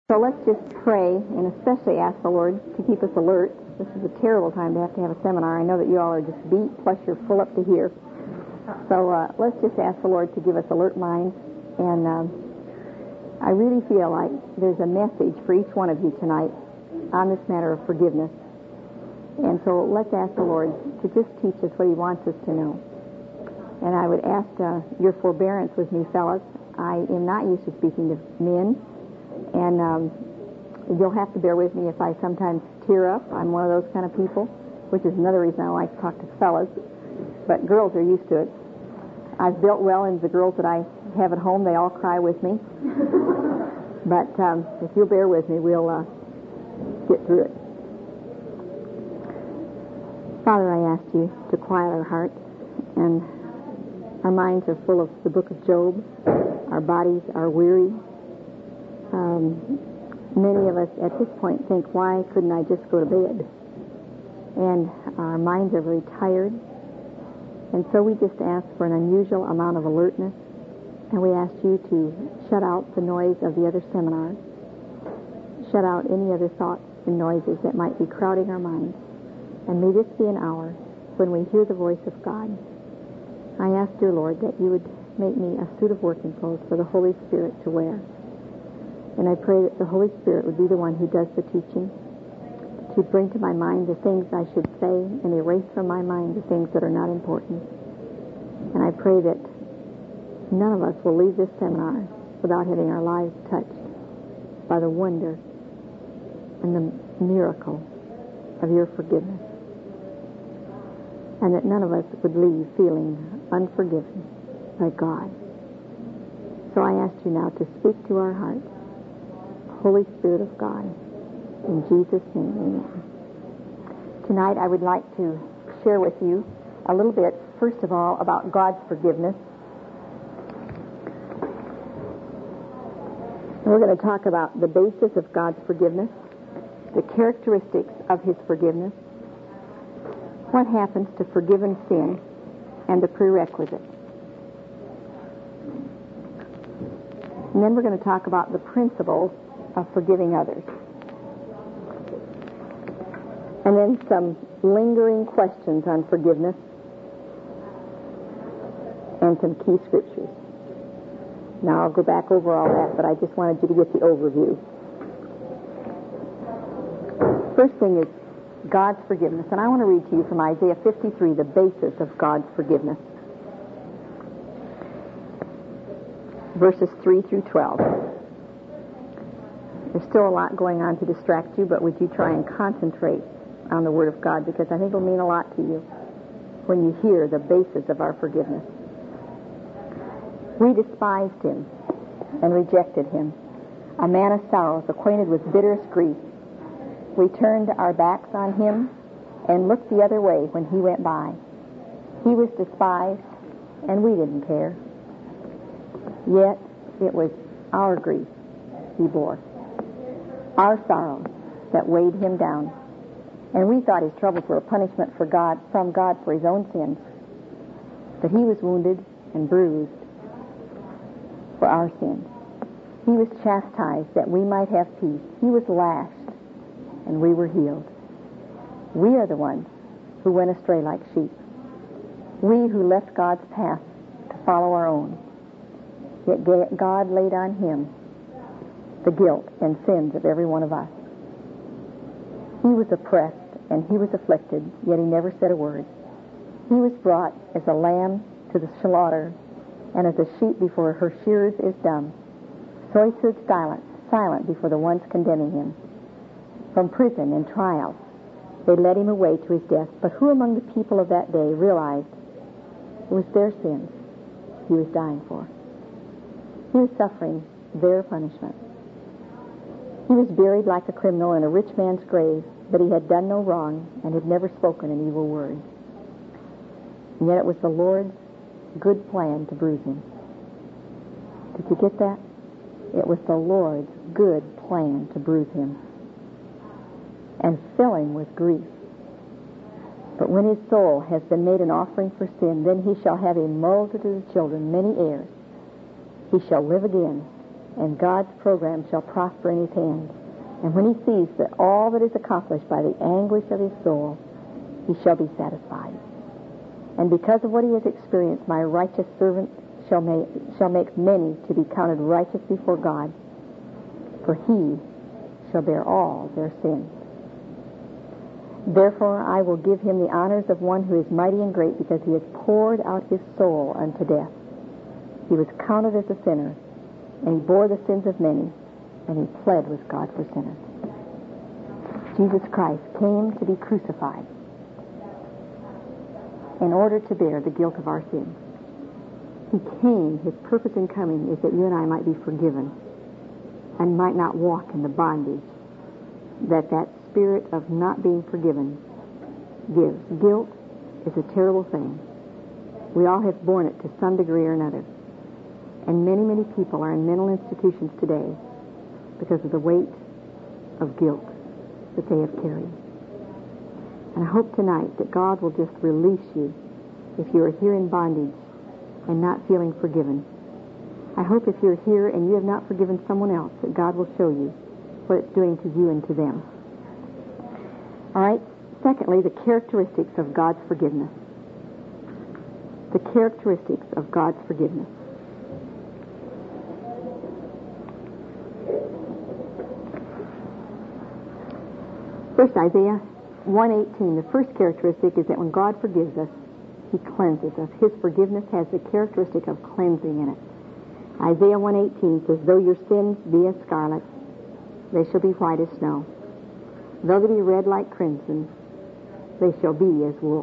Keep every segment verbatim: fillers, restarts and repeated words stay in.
So let's just pray and especially ask the Lord to keep us alert. This is a terrible time to have to have a seminar. I know that you all are just beat, plus you're full up to here. So uh, let's just ask the Lord to give us alert minds. And um, I really feel like there's a message for each one of you tonight on this matter of forgiveness. And so let's ask the Lord to just teach us what He wants us to know. And I would ask uh, your forbearance with me, fellas. I am not used to speaking to men. And um, you'll have to bear with me if I sometimes tear up. I'm one of those kind of people, which is another reason I like to talk to fellas. But girls are used to it. I've built well into the girls that I have at home. They all cry with me. But um, if you'll bear with me, we'll uh, get through it. Father, I ask you to quiet our hearts, and our minds are full of the book of Job. Our bodies are weary. Um, many of us at this point think, why couldn't I just go to bed? And our minds are very tired. And so we just ask for an unusual amount of alertness. And we ask you to shut out the noise of the other seminars. Shut out any other thoughts and noises that might be crowding our minds. And may this be an hour when we hear the voice of God. I ask, dear Lord, that you would make me a suit of working clothes for the Holy Spirit to wear. And I pray that the Holy Spirit would be the one who does the teaching, to bring to my mind the things I should say and erase from my mind the things that are not important. And I pray that none of us will leave this seminar without having our lives touched by the wonder and the miracle of your forgiveness. And that none of us would leave feeling unforgiven by God. So I ask you now to speak to our hearts. Holy Spirit of God, in Jesus' name, amen. Tonight I would like to share with you a little bit, first of all, about God's forgiveness. And we're going to talk about the basis of God's forgiveness, the characteristics of His forgiveness, what happens to forgiven sin, and the prerequisites. And then we're going to talk about the principles of forgiving others. And then some lingering questions on forgiveness and some key scriptures. Now I'll go back over all that, but I just wanted you to get the overview. First thing is God's forgiveness. And I want to read to you from Isaiah fifty-three, the basis of God's forgiveness. Verses three through twelve. There's still a lot going on to distract you, but would you try and concentrate on the Word of God, because I think it will mean a lot to you when you hear the basis of our forgiveness. We despised Him and rejected Him, a man of sorrows, acquainted with bitterest grief. We turned our backs on Him and looked the other way when He went by. He was despised, and we didn't care. Yet it was our grief He bore, our sorrows that weighed Him down. And we thought His troubles were a punishment for God, from God for His own sins. But He was wounded and bruised for our sins. He was chastised that we might have peace. He was lashed, and we were healed. We are the ones who went astray like sheep. We who left God's path to follow our own. Yet God laid on Him the guilt and sins of every one of us. He was oppressed and He was afflicted, yet He never said a word. He was brought as a lamb to the slaughter, and as a sheep before her shearers is dumb. So He stood silent, silent before the ones condemning Him. From prison and trial, they led Him away to His death. But who among the people of that day realized it was their sins He was dying for? He was suffering their punishment. He was buried like a criminal in a rich man's grave, but He had done no wrong and had never spoken an evil word. And yet it was the Lord's good plan to bruise Him. Did you get that? It was the Lord's good plan to bruise Him and fill Him with grief. But when His soul has been made an offering for sin, then He shall have a multitude of children, many heirs. He shall live again and God's program shall prosper in his hands. And when he sees that all that is accomplished by the anguish of his soul, he shall be satisfied. And because of what he has experienced, my righteous servant shall make, shall make many to be counted righteous before God, for he shall bear all their sins. Therefore I will give him the honors of one who is mighty and great, because he has poured out his soul unto death. He was counted as a sinner, and he bore the sins of many, and he pled with God for sinners. Jesus Christ came to be crucified in order to bear the guilt of our sins. He came, his purpose in coming is that you and I might be forgiven and might not walk in the bondage that that spirit of not being forgiven gives. Guilt is a terrible thing. We all have borne it to some degree or another. And many, many people are in mental institutions today because of the weight of guilt that they have carried. And I hope tonight that God will just release you if you are here in bondage and not feeling forgiven. I hope if you're here and you have not forgiven someone else, that God will show you what it's doing to you and to them. All right. Secondly, the characteristics of God's forgiveness. The characteristics of God's forgiveness. First, Isaiah one eighteen, the first characteristic is that when God forgives us, he cleanses us. His forgiveness has the characteristic of cleansing in it. Isaiah one eighteen says, though your sins be as scarlet, they shall be white as snow. Though they be red like crimson, they shall be as wool.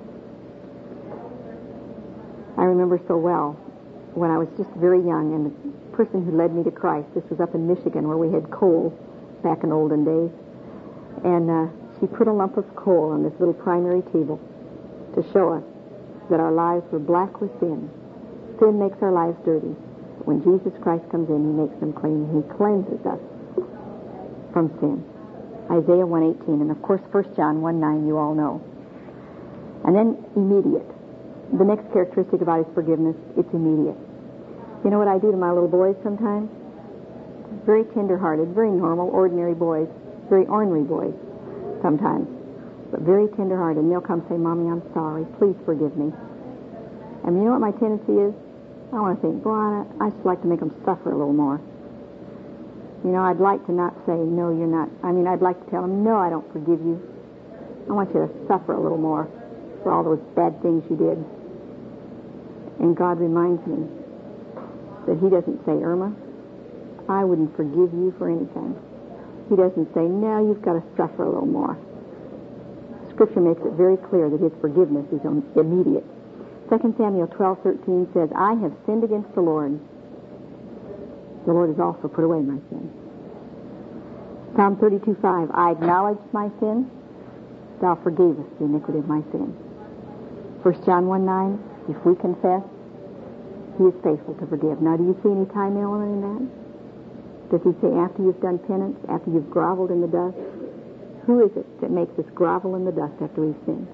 I remember so well when I was just very young, and the person who led me to Christ, this was up in Michigan where we had coal back in olden days, and uh, she put a lump of coal on this little primary table to show us that our lives were black with sin. Sin makes our lives dirty. But when Jesus Christ comes in, he makes them clean. He cleanses us from sin. Isaiah one eighteen, and of course First John one nine you all know. And then immediate. The next characteristic about his forgiveness, it's immediate. You know what I do to my little boys sometimes? Very tender-hearted, very normal, ordinary boys, very ornery boys sometimes, but very tender-hearted. And they'll come say, Mommy, I'm sorry. Please forgive me. And you know what my tendency is? I want to think, boy, I, I just like to make them suffer a little more. You know, I'd like to not say, no, you're not. I mean, I'd like to tell them, no, I don't forgive you. I want you to suffer a little more for all those bad things you did. And God reminds me that he doesn't say, Irma, I wouldn't forgive you for anything. He doesn't say, no, you've got to suffer a little more. Scripture makes it very clear that his forgiveness is immediate. Second Samuel twelve thirteen says, I have sinned against the Lord. The Lord has also put away my sin. Psalm thirty-two five, I acknowledged my sin. Thou forgavest the iniquity of my sin. First John one nine, if we confess, he is faithful to forgive. Now, do you see any time element in that? Does he say after you've done penance, after you've groveled in the dust? Who is it that makes us grovel in the dust after we've sinned?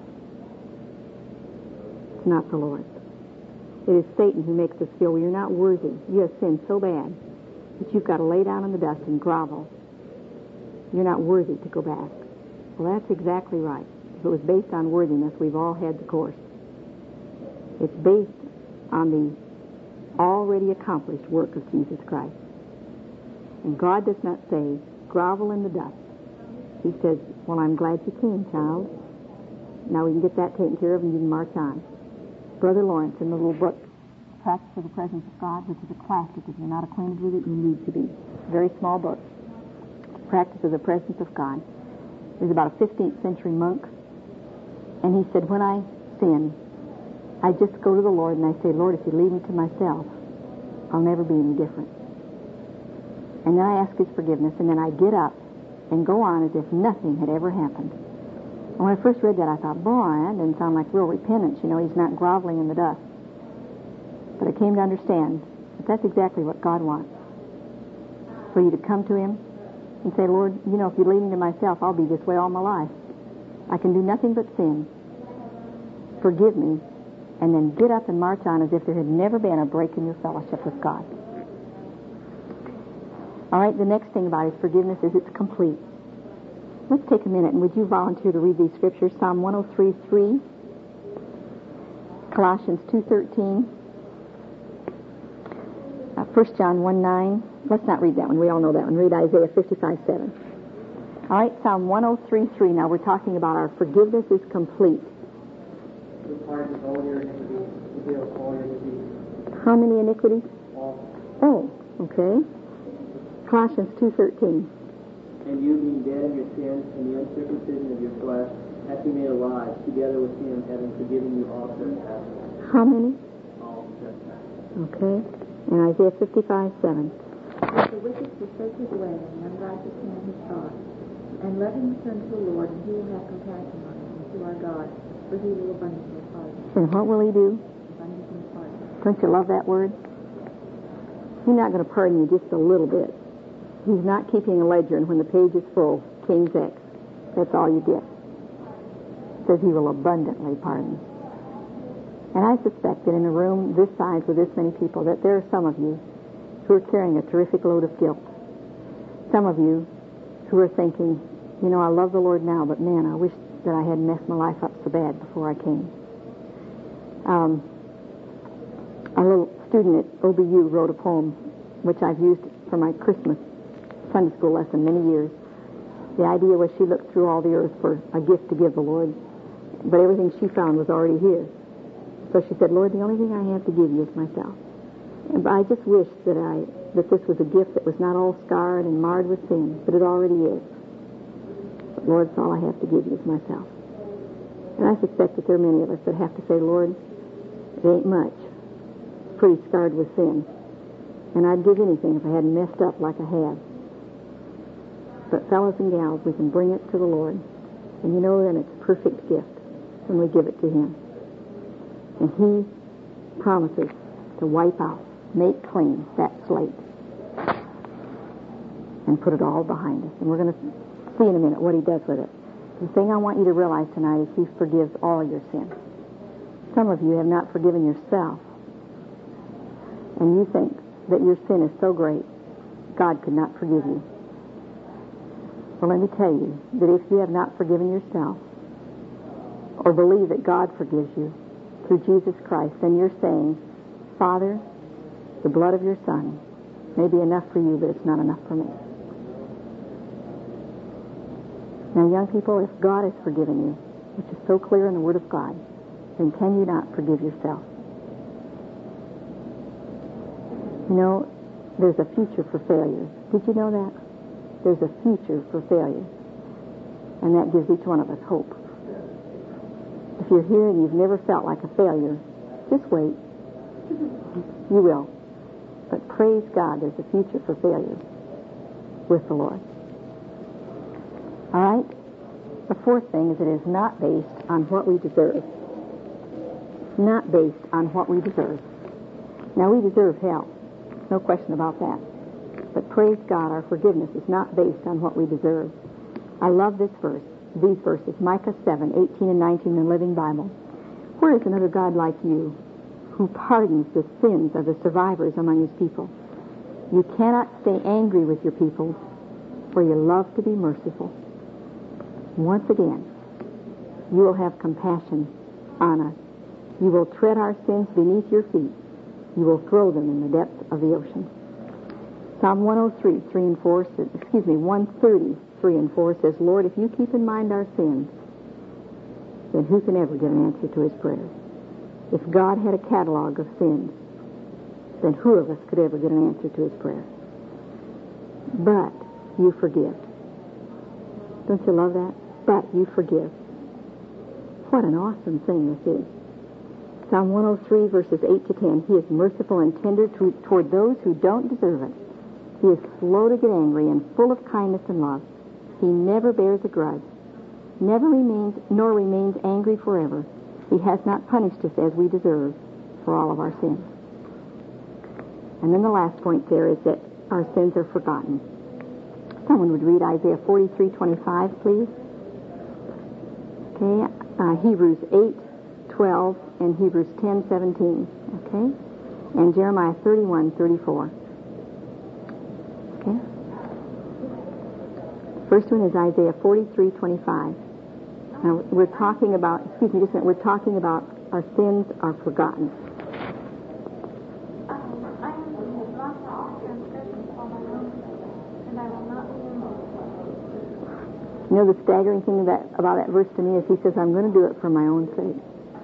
It's not the Lord. It is Satan who makes us feel, well, you're not worthy. You have sinned so bad that you've got to lay down in the dust and grovel. You're not worthy to go back. Well, that's exactly right. If it was based on worthiness, we've all had the course. It's based on the already accomplished work of Jesus Christ. And God does not say, grovel in the dust. He says, well, I'm glad you came, child. Now we can get that taken care of and you can march on. Brother Lawrence, in the little book, Practice of the Presence of God, which is a classic. If you're not acquainted with it, you need to be. Very small book. Practice of the Presence of God. He was about a fifteenth century monk. And he said, when I sin, I just go to the Lord and I say, Lord, if you leave me to myself, I'll never be any different. And then I ask his forgiveness, and then I get up and go on as if nothing had ever happened. And when I first read that, I thought, boy, that doesn't sound like real repentance. You know, he's not groveling in the dust. But I came to understand that that's exactly what God wants. For you to come to him and say, Lord, you know, if you leave me to myself, I'll be this way all my life. I can do nothing but sin. Forgive me. And then get up and march on as if there had never been a break in your fellowship with God. All right, the next thing about His forgiveness is it's complete. Let's take a minute, and would you volunteer to read these scriptures? Psalm one oh three three, Colossians two thirteen, uh, First John one nine. Let's not read that one. We all know that one. Read Isaiah fifty-five seven. All right, Psalm one oh three three. Now we're talking about our forgiveness is complete. How many iniquities? Oh, okay. Colossians two thirteen. And you, being dead in your sins and the uncircumcision of your flesh, hath He made alive, together with Him, having forgiven you all trespasses. How many? All trespasses. Okay. And Isaiah fifty-five seven. Let the wicked forsake his way, and the unrighteous man his thoughts. And let him turn to the Lord, and He will have compassion on him, and to our God, for He will abundantly pardon. And what will He do? Abundantly pardon. Don't you love that word? He's not going to pardon you just a little bit. He's not keeping a ledger, and when the page is full, King's X. That's all you get. It says He will abundantly pardon. And I suspect that in a room this size with this many people, that there are some of you who are carrying a terrific load of guilt. Some of you who are thinking, you know, I love the Lord now, but man, I wish that I hadn't messed my life up so bad before I came. Um, a little student at O B U wrote a poem, which I've used for my Christmas Sunday school lesson many years. The idea was she looked through all the earth for a gift to give the Lord, but everything she found was already His. So she said, Lord, the only thing I have to give you is myself. And I just wish that I that this was a gift that was not all scarred and marred with sin, but it already is. But Lord, it's all I have to give you is myself. And I suspect that there are many of us that have to say, Lord, it ain't much. It's pretty scarred with sin. And I'd give anything if I hadn't messed up like I have. But fellows and gals, we can bring it to the Lord. And you know then it's a perfect gift when we give it to Him. And He promises to wipe out, make clean that slate, and put it all behind us. And we're going to see in a minute what He does with it. The thing I want you to realize tonight is He forgives all your sin. Some of you have not forgiven yourself. And you think that your sin is so great, God could not forgive you. Well, let me tell you that if you have not forgiven yourself, or believe that God forgives you through Jesus Christ, then you're saying, Father, the blood of your Son may be enough for you, but it's not enough for me. Now, young people, if God has forgiven you, which is so clear in the Word of God, then can you not forgive yourself? You know, there's a future for failure. Did you know that? There's a future for failure. And that gives each one of us hope. If you're here and you've never felt like a failure, just wait. You will. But praise God, there's a future for failure with the Lord. All right? The fourth thing is it is not based on what we deserve. Not based on what we deserve. Now, we deserve hell. No question about that. But praise God, our forgiveness is not based on what we deserve. I love this verse, these verses, Micah seven, eighteen and nineteen in the Living Bible. Where is another God like you, who pardons the sins of the survivors among His people? You cannot stay angry with your people, for you love to be merciful. Once again, you will have compassion on us. You will tread our sins beneath your feet. You will throw them in the depths of the ocean. Psalm one oh three, three and four, says, excuse me, one thirty, three and four says, Lord, if you keep in mind our sins, then who can ever get an answer to His prayer? If God had a catalog of sins, then who of us could ever get an answer to His prayer? But you forgive. Don't you love that? But you forgive. What an awesome thing this is. Psalm one oh three, verses eight to ten. He is merciful and tender to, toward those who don't deserve it. He is slow to get angry and full of kindness and love. He never bears a grudge, never remains, nor remains angry forever. He has not punished us as we deserve for all of our sins. And then the last point there is that our sins are forgotten. Someone would read Isaiah forty-three twenty-five, please. Okay, uh, Hebrews eight twelve and Hebrews ten seventeen. Okay, and Jeremiah thirty-one thirty-four. Okay. First one is Isaiah forty-three twenty-five. Now, we're talking about, excuse me, just a minute, we're talking about our sins are forgotten. You know, the staggering thing that, about that verse to me is he says, I'm going to do it for my own sake.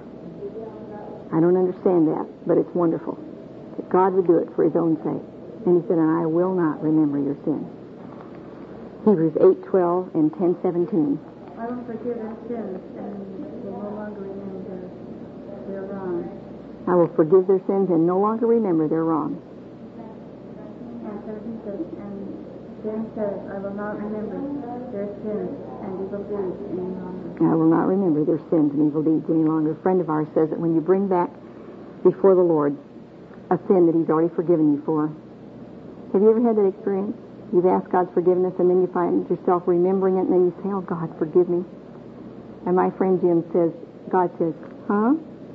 I don't understand that, but it's wonderful that God would do it for his own sake. And he said, and I will not remember your sins. Hebrews eight twelve and ten seventeen. I will forgive their sins and will no longer remember their wrongs. I will forgive their sins and no longer remember their wrongs. And seventeen says, and then says, I will not remember their sins and evil deeds any longer. I will not remember their sins and evil deeds any longer. A friend of ours says that when you bring back before the Lord a sin that he's already forgiven you for. Have you ever had that experience? You've asked God's forgiveness and then you find yourself remembering it and then you say, oh God, forgive me. And my friend Jim says, God says, huh?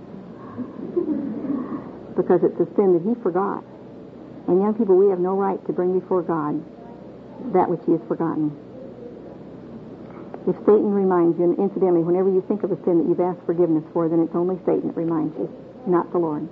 Because it's a sin that he forgot. And young people, we have no right to bring before God that which he has forgotten. If Satan reminds you, and incidentally, whenever you think of a sin that you've asked forgiveness for, then it's only Satan that reminds you, not the Lord.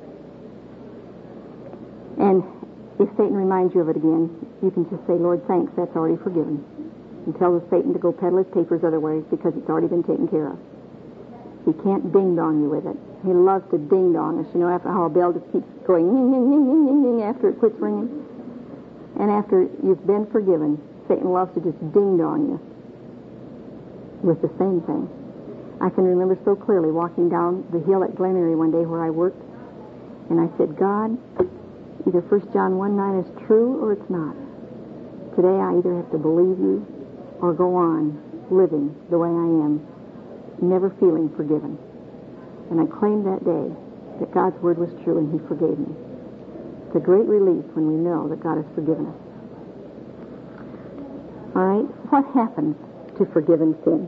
And if Satan reminds you of it again, you can just say, Lord, thanks, that's already forgiven. And tell the Satan to go peddle his papers other ways because it's already been taken care of. He can't ding-dong you with it. He loves to ding-dong us. You know, after how a bell just keeps going ning, ning, ning, ning, ning, ning after it quits ringing. And after you've been forgiven, Satan loves to just ding-dong you with the same thing. I can remember so clearly walking down the hill at Glen Erie one day where I worked, and I said, God, either First John one nine is true or it's not. Today I either have to believe you or go on living the way I am, never feeling forgiven. And I claimed that day that God's word was true and he forgave me. It's a great relief when we know that God has forgiven us. All right, what happens to forgiven sin?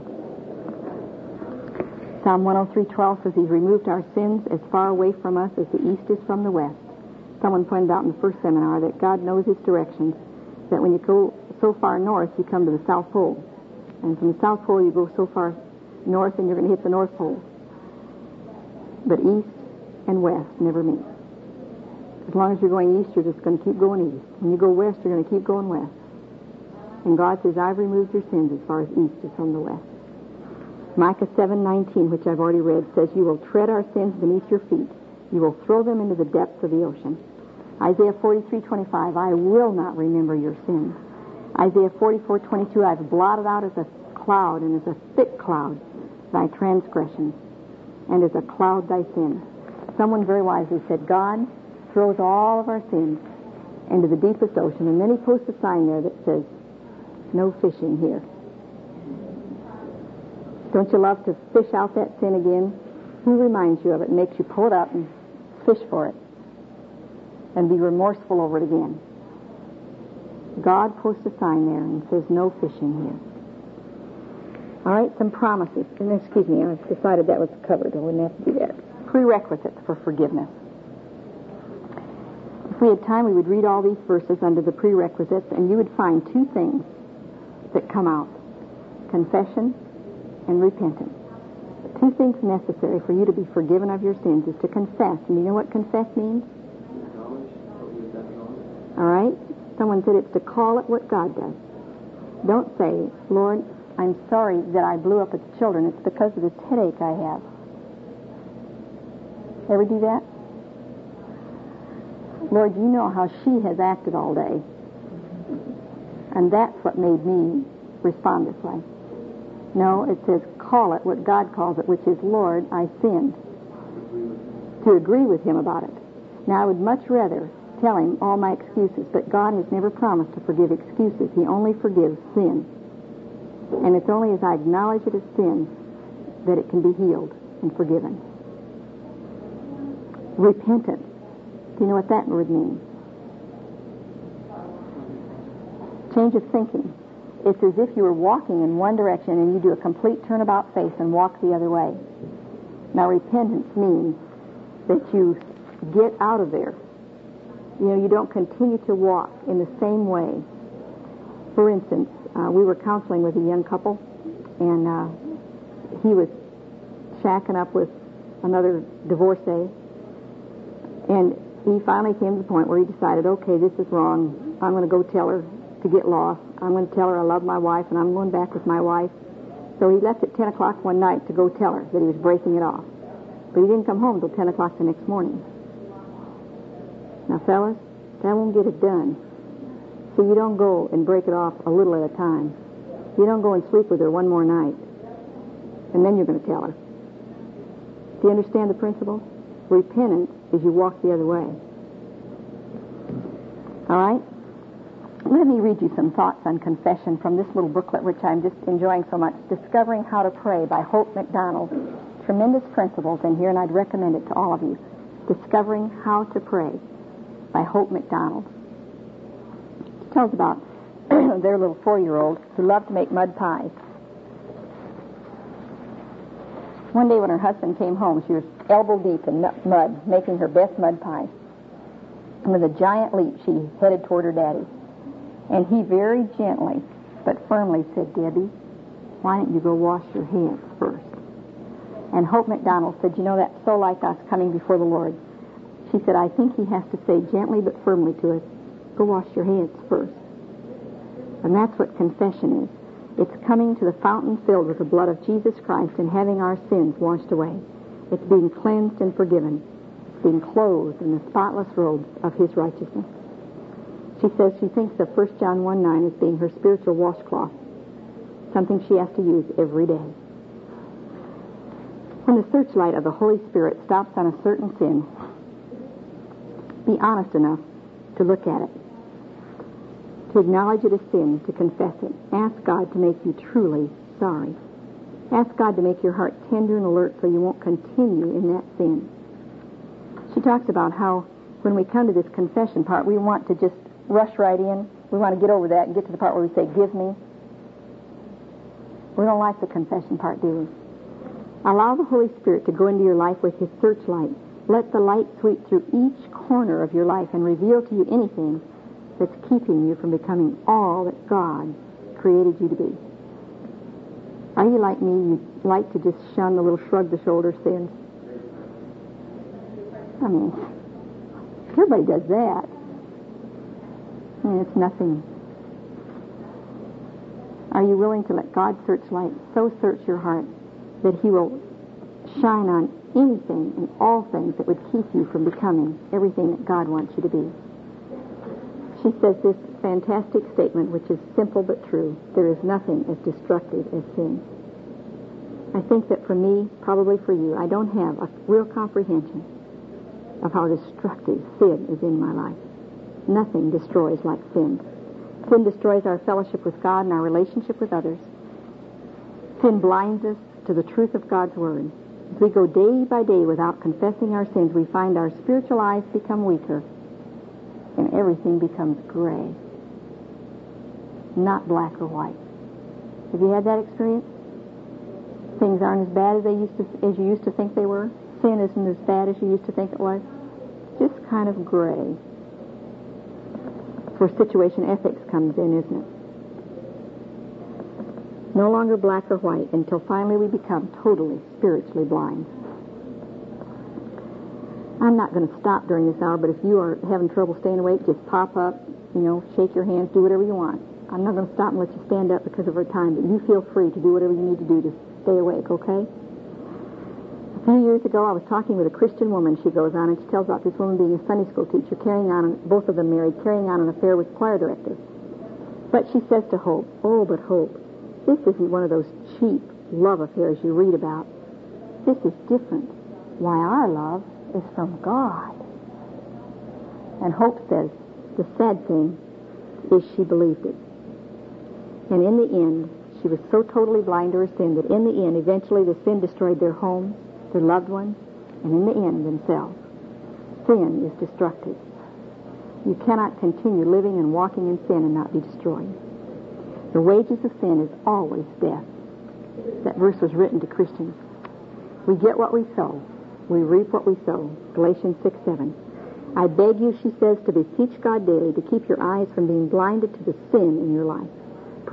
Psalm one oh three twelve says he's removed our sins as far away from us as the east is from the west. Someone pointed out in the first seminar that God knows his directions, that when you go so far north, you come to the South Pole. And from the South Pole, you go so far north, and you're going to hit the North Pole. But east and west never meet. As long as you're going east, you're just going to keep going east. When you go west, you're going to keep going west. And God says, I've removed your sins as far as east is from the west. Micah seven nineteen, which I've already read, says, you will tread our sins beneath your feet. You will throw them into the depths of the ocean. Isaiah forty-three twenty-five, I will not remember your sins. Isaiah forty-four twenty-two, I've blotted out as a cloud and as a thick cloud thy transgressions, and as a cloud thy sin. Someone very wisely said, God throws all of our sins into the deepest ocean, and then he posts a sign there that says, no fishing here. Don't you love to fish out that sin again? Who reminds you of it and makes you pull it up and fish for it and be remorseful over it again? God posts a sign there and says, no fishing here. All right, some promises. And excuse me, I decided that was covered. I wouldn't have to do that. Prerequisites for forgiveness. If we had time, we would read all these verses under the prerequisites, and you would find two things that come out: confession and repentance. The two things necessary for you to be forgiven of your sins is to confess. And you know what confess means? All right? Someone said it's to call it what God does. Don't say, Lord, I'm sorry that I blew up at the children. It's because of this headache I have. Ever do that? Lord, you know how she has acted all day. And that's what made me respond this way. No, it says, call it what God calls it, which is, Lord, I sinned. To agree with him about it. Now, I would much rather tell him all my excuses, but God has never promised to forgive excuses. He only forgives sin. And it's only as I acknowledge it as sin that it can be healed and forgiven. Repentance. Do you know what that word means? Change of thinking. It's as if you were walking in one direction and you do a complete turnabout face and walk the other way. Now, repentance means that you get out of there. You know, you don't continue to walk in the same way. For instance, uh, we were counseling with a young couple, and uh, he was shacking up with another divorcee, and he finally came to the point where he decided, okay, this is wrong. I'm going to go tell her to get lost. I'm going to tell her I love my wife, and I'm going back with my wife. So he left at ten o'clock one night to go tell her that he was breaking it off. But he didn't come home until ten o'clock the next morning. Now, fellas, that won't get it done. So you don't go and break it off a little at a time. You don't go and sleep with her one more night, and then you're going to tell her. Do you understand the principle? Repentance is you walk the other way. All right? Let me read you some thoughts on confession from this little booklet, which I'm just enjoying so much, Discovering How to Pray by Hope McDonald. Tremendous principles in here, and I'd recommend it to all of you. Discovering How to Pray by Hope McDonald. It tells about their little four-year-old who loved to make mud pies. One day when her husband came home, she was elbow deep in mud, making her best mud pie. And with a giant leap, she headed toward her daddy. And he very gently but firmly said, Debbie, why don't you go wash your hands first? And Hope McDonald said, you know, that's so like us coming before the Lord. She said, I think he has to say gently but firmly to us, go wash your hands first. And that's what confession is. It's coming to the fountain filled with the blood of Jesus Christ and having our sins washed away. It's being cleansed and forgiven. It's being clothed in the spotless robes of his righteousness. She says she thinks of First John one nine as being her spiritual washcloth, something she has to use every day. When the searchlight of the Holy Spirit stops on a certain sin, be honest enough to look at it, to acknowledge it as sin, to confess it. Ask God to make you truly sorry. Ask God to make your heart tender and alert so you won't continue in that sin. She talks about how when we come to this confession part, we want to just rush right in. We want to get over that and get to the part where we say, give me. We don't like the confession part, do we? Allow the Holy Spirit to go into your life with his searchlight. Let the light sweep through each corner of your life and reveal to you anything that's keeping you from becoming all that God created you to be. Are you like me? You like to just shun the little shrug the shoulder sins? I mean, everybody does that. I mean, it's nothing. Are you willing to let God's searchlight so search your heart that he will shine on anything and all things that would keep you from becoming everything that God wants you to be? She says this fantastic statement, which is simple but true. There is nothing as destructive as sin. I think that for me, probably for you, I don't have a real comprehension of how destructive sin is in my life. Nothing destroys like sin. Sin destroys our fellowship with God and our relationship with others. Sin blinds us to the truth of God's Word. As we go day by day without confessing our sins, we find our spiritual eyes become weaker and everything becomes gray, not black or white. Have you had that experience? Things aren't as bad as they used to, as you used to think they were. Sin isn't as bad as you used to think it was. Just kind of gray. That's where situation ethics comes in, isn't it? No longer black or white until finally we become totally spiritually blind. I'm not going to stop during this hour, but if you are having trouble staying awake, just pop up, you know, shake your hands, do whatever you want. I'm not going to stop and let you stand up because of our time, but you feel free to do whatever you need to do to stay awake, okay? A few years ago, I was talking with a Christian woman, she goes on, and she tells about this woman being a Sunday school teacher, carrying on, both of them married, carrying on an affair with choir director. But she says to Hope, oh, but Hope, this isn't one of those cheap love affairs you read about. This is different. Why, our love is from God. And Hope says, the sad thing is she believed it. And in the end, she was so totally blind to her sin that in the end, eventually the sin destroyed their homes, their loved ones, and in the end, themselves. Sin is destructive. You cannot continue living and walking in sin and not be destroyed. The wages of sin is always death. That verse was written to Christians. We get what we sow. We reap what we sow. Galatians six seven. I beg you, she says, to beseech God daily to keep your eyes from being blinded to the sin in your life.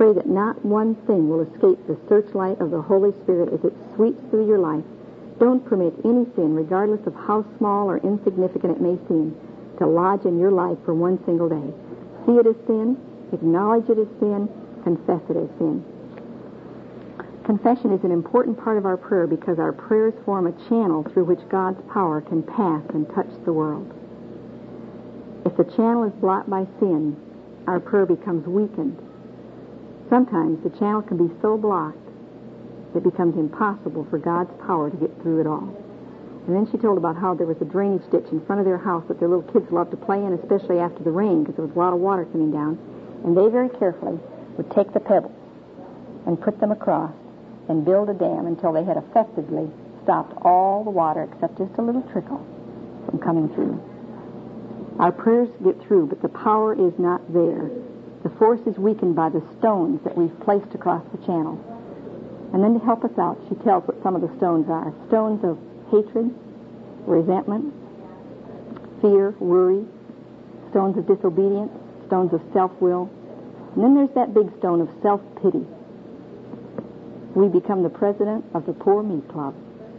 Pray that not one thing will escape the searchlight of the Holy Spirit as it sweeps through your life. Don't permit any sin, regardless of how small or insignificant it may seem, to lodge in your life for one single day. See it as sin, acknowledge it as sin, confess it as sin. Confession is an important part of our prayer because our prayers form a channel through which God's power can pass and touch the world. If the channel is blocked by sin, our prayer becomes weakened. Sometimes the channel can be so blocked it becomes impossible for God's power to get through it all. And then she told about how there was a drainage ditch in front of their house that their little kids loved to play in, especially after the rain, because there was a lot of water coming down. And they very carefully would take the pebbles and put them across and build a dam until they had effectively stopped all the water except just a little trickle from coming through. Our prayers get through, but the power is not there. The force is weakened by the stones that we've placed across the channel. And then to help us out, she tells what some of the stones are. Stones of hatred, resentment, fear, worry, stones of disobedience, stones of self-will. And then there's that big stone of self-pity. We become the president of the Poor Me Club.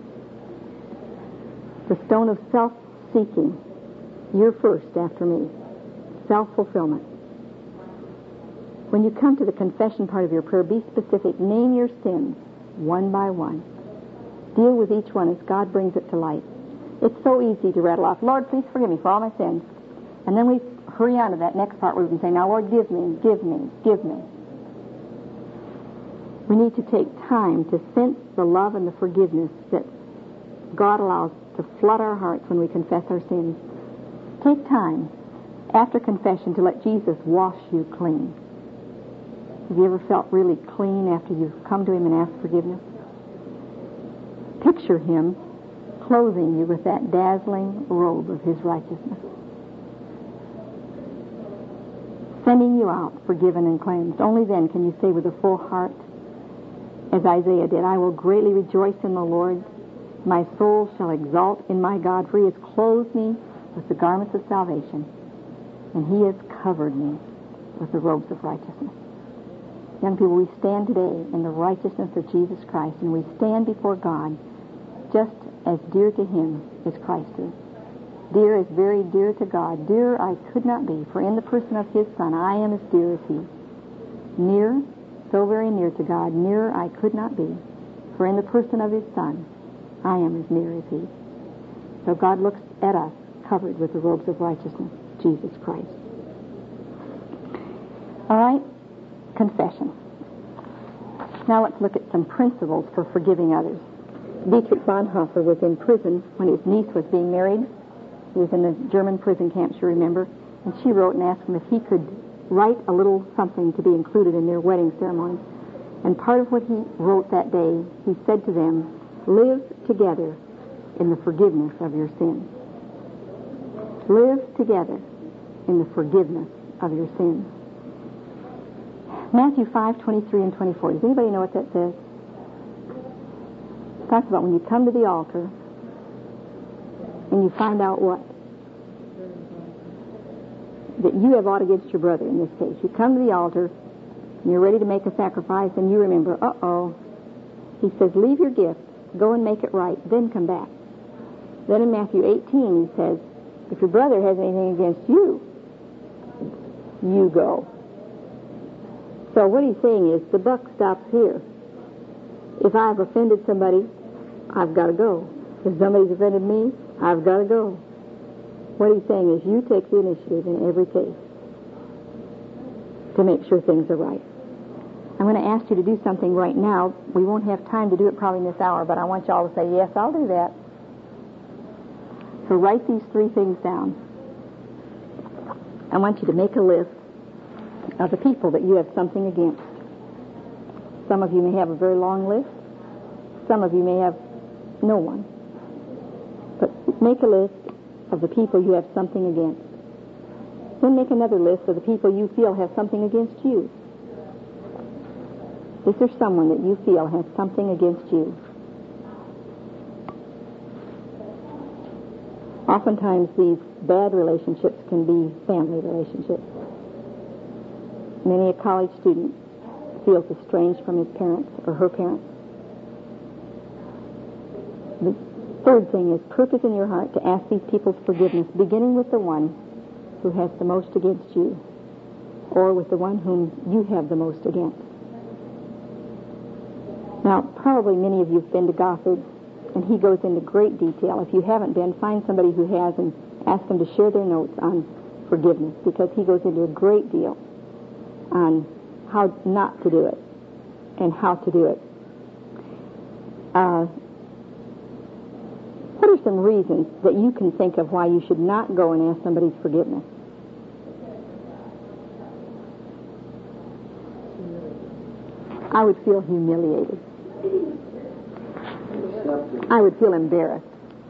The stone of self-seeking. You're first after me. Self-fulfillment. When you come to the confession part of your prayer, be specific. Name your sins one by one. Deal with each one as God brings it to light. It's so easy to rattle off, Lord, please forgive me for all my sins. And then we hurry on to that next part where we can say, now, Lord, give me, give me, give me. We need to take time to sense the love and the forgiveness that God allows to flood our hearts when we confess our sins. Take time after confession to let Jesus wash you clean. Have you ever felt really clean after you've come to Him and asked forgiveness? Picture Him clothing you with that dazzling robe of His righteousness, sending you out forgiven and cleansed. Only then can you say with a full heart, as Isaiah did, I will greatly rejoice in the Lord. My soul shall exalt in my God, for He has clothed me with the garments of salvation, and He has covered me with the robes of righteousness. Young people, we stand today in the righteousness of Jesus Christ, and we stand before God just as dear to Him as Christ is. Dear is very dear to God. Dear I could not be, for in the person of His Son, I am as dear as He. Near, so very near to God, nearer I could not be, for in the person of His Son, I am as near as He. So God looks at us covered with the robes of righteousness, Jesus Christ. All right, confession. Now let's look at some principles for forgiving others. Dietrich Bonhoeffer was in prison when his niece was being married. He was in the German prison camps, you remember, and she wrote and asked him if he could write a little something to be included in their wedding ceremony. And part of what he wrote that day, he said to them, live together in the forgiveness of your sins. Live together in the forgiveness of your sins. Matthew five, twenty-three and twenty-four. Does anybody know what that says? It talks about when you come to the altar and you find out what? That you have ought against your brother in this case. You come to the altar and you're ready to make a sacrifice and you remember, uh-oh. He says, leave your gift, go and make it right, then come back. Then in Matthew eighteen he says, if your brother has anything against you, you go. So what he's saying is the buck stops here. If I've offended somebody, I've got to go. If somebody's offended me, I've got to go. What he's saying is you take the initiative in every case to make sure things are right. I'm going to ask you to do something right now. We won't have time to do it probably in this hour, but I want you all to say, yes, I'll do that. So write these three things down. I want you to make a list of the people that you have something against. Some of you may have a very long list. Some of you may have no one. But make a list of the people you have something against. Then make another list of the people you feel have something against you. Is there someone that you feel has something against you? Oftentimes these bad relationships can be family relationships. Many a college student feels estranged from his parents or her parents. The third thing is purpose in your heart to ask these people's forgiveness, beginning with the one who has the most against you, or with the one whom you have the most against. Now, probably many of you have been to Gothard, and he goes into great detail. If you haven't been, find somebody who has and ask them to share their notes on forgiveness, because he goes into a great deal on how not to do it and how to do it. Uh, what are some reasons that you can think of why you should not go and ask somebody's forgiveness? I would feel humiliated. I would feel embarrassed.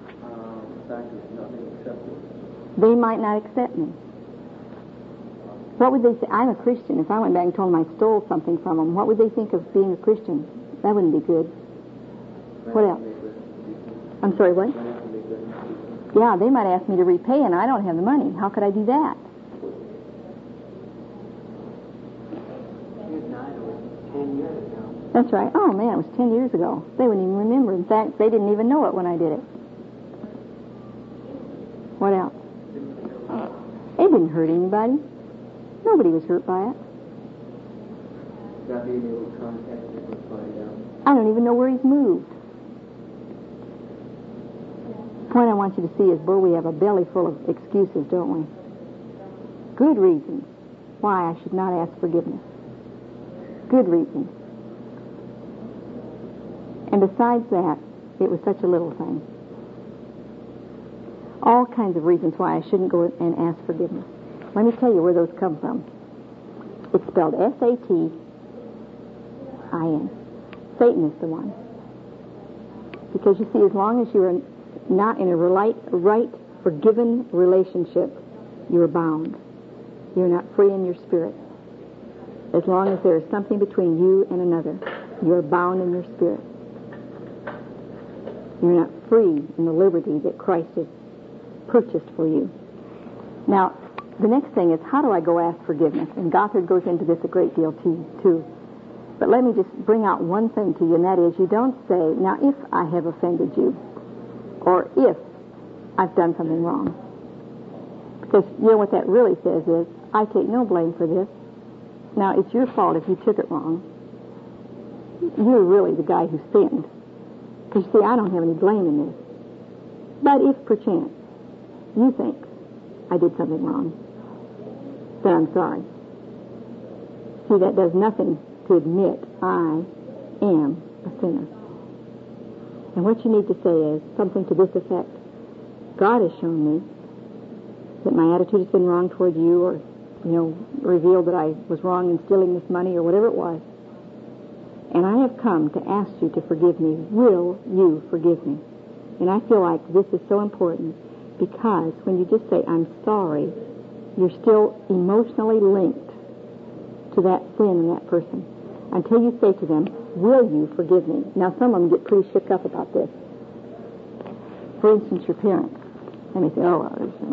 They might not accept me. What would they say? I'm a Christian. If I went back and told them I stole something from them, what would they think of being a Christian? That wouldn't be good. What else? I'm sorry, what? Yeah, they might ask me to repay, and I don't have the money. How could I do that? That's right. Oh, man, it was ten years ago. They wouldn't even remember. In fact, they didn't even know it when I did it. What else? It didn't hurt anybody. Nobody was hurt by it. Not being able to contact him or find out. I don't even know where he's moved. The point I want you to see is, boy, we have a belly full of excuses, don't we? Good reasons why I should not ask forgiveness. Good reasons. And besides that, it was such a little thing. All kinds of reasons why I shouldn't go and ask forgiveness. Let me tell you where those come from. It's spelled S A T I N. Satan is the one. Because you see, as long as you are not in a right, right forgiven relationship, you're bound. You're not free in your spirit. As long as there is something between you and another, you're bound in your spirit. You're not free in the liberty that Christ has purchased for you. Now, the next thing is, how do I go ask forgiveness? And Gothard goes into this a great deal too, too. But let me just bring out one thing to you, and that is, you don't say, now, if I have offended you, or if I've done something wrong. Because, you know, what that really says is, I take no blame for this. Now, it's your fault if you took it wrong. You're really the guy who sinned. Because, see, I don't have any blame in this. But if, perchance, you think I did something wrong, then I'm sorry. See, that does nothing to admit I am a sinner. And what you need to say is something to this effect. God has shown me that my attitude has been wrong toward you, or, you know, revealed that I was wrong in stealing this money, or whatever it was. And I have come to ask you to forgive me. Will you forgive me? And I feel like this is so important, because when you just say, I'm sorry, you're still emotionally linked to that sin and that person. Until you say to them, will you forgive me? Now, some of them get pretty shook up about this. For instance, your parents. And they say, oh,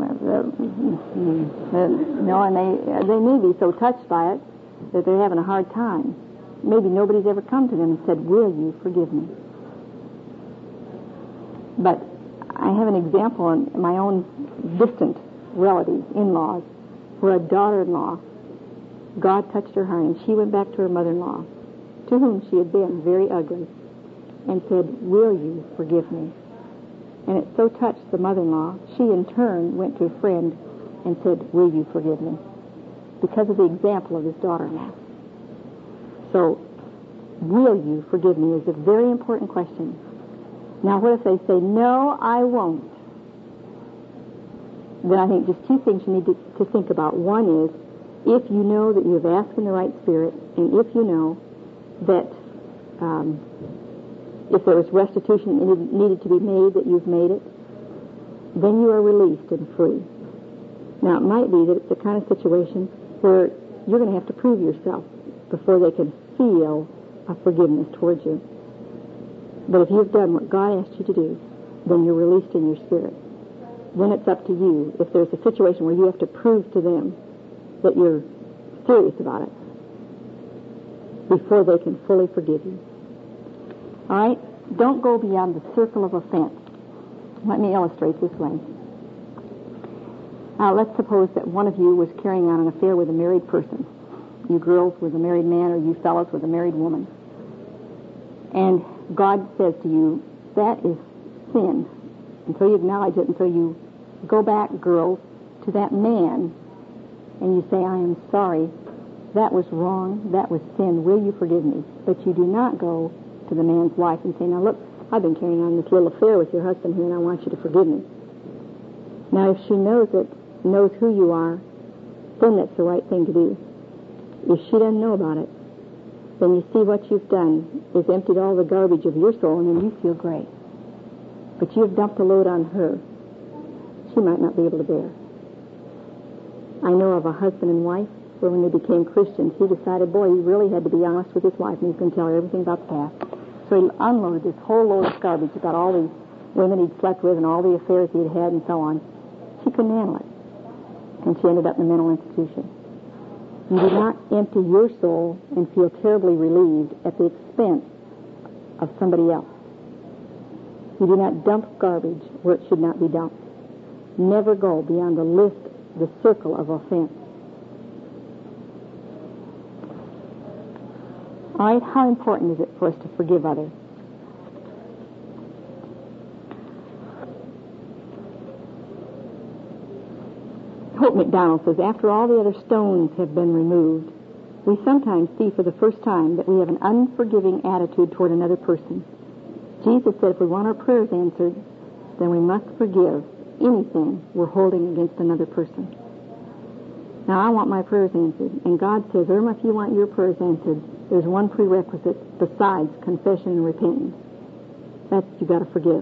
no, and they, they may be so touched by it that they're having a hard time. Maybe nobody's ever come to them and said, will you forgive me? But I have an example in my own distant relatives, in-laws, where a daughter-in-law, God touched her heart, and she went back to her mother-in-law, to whom she had been very ugly, and said, will you forgive me? And it so touched the mother-in-law, she in turn went to a friend and said, will you forgive me? Because of the example of this daughter-in-law. So, will you forgive me is a very important question. Now, what if they say, no, I won't? Then I think just two things you need to, to think about. One is, if you know that you have asked in the right spirit, and if you know that um, if there was restitution that needed to be made, that you've made it, then you are released and free. Now, it might be that it's the kind of situation where you're going to have to prove yourself before they can feel a forgiveness towards you. But if you've done what God asked you to do, then you're released in your spirit. Then it's up to you. If there's a situation where you have to prove to them that you're serious about it, before they can fully forgive you. All right? Don't go beyond the circle of offense. Let me illustrate this way. Now, let's suppose that one of you was carrying on an affair with a married person. You girls with a married man, or you fellows with a married woman. And God says to you, that is sin. Until you acknowledge it, until you go back, girls, to that man, and you say, I am sorry, that was wrong, that was sin, will you forgive me? But you do not go to the man's wife and say, now look, I've been carrying on this little affair with your husband here, and I want you to forgive me. Now, if she knows it, knows who you are, then that's the right thing to do. If she doesn't know about it, then you see what you've done is emptied all the garbage of your soul, and then you feel great. But you've dumped a load on her she might not be able to bear. I know of a husband and wife where when they became Christians, he decided, boy, he really had to be honest with his wife, and he's going to tell her everything about the past. So he unloaded this whole load of garbage about all the women he'd slept with and all the affairs he'd had and so on. She couldn't handle it. And she ended up in a mental institution. You do not empty your soul and feel terribly relieved at the expense of somebody else. You do not dump garbage where it should not be dumped. Never go beyond the list, the circle of offense. All right, how important is it for us to forgive others? Hope McDonald says, after all the other stones have been removed, we sometimes see for the first time that we have an unforgiving attitude toward another person. Jesus said if we want our prayers answered, then we must forgive anything we're holding against another person. Now, I want my prayers answered, and God says, Irma, if you want your prayers answered, there's one prerequisite besides confession and repentance. That's you got to forgive.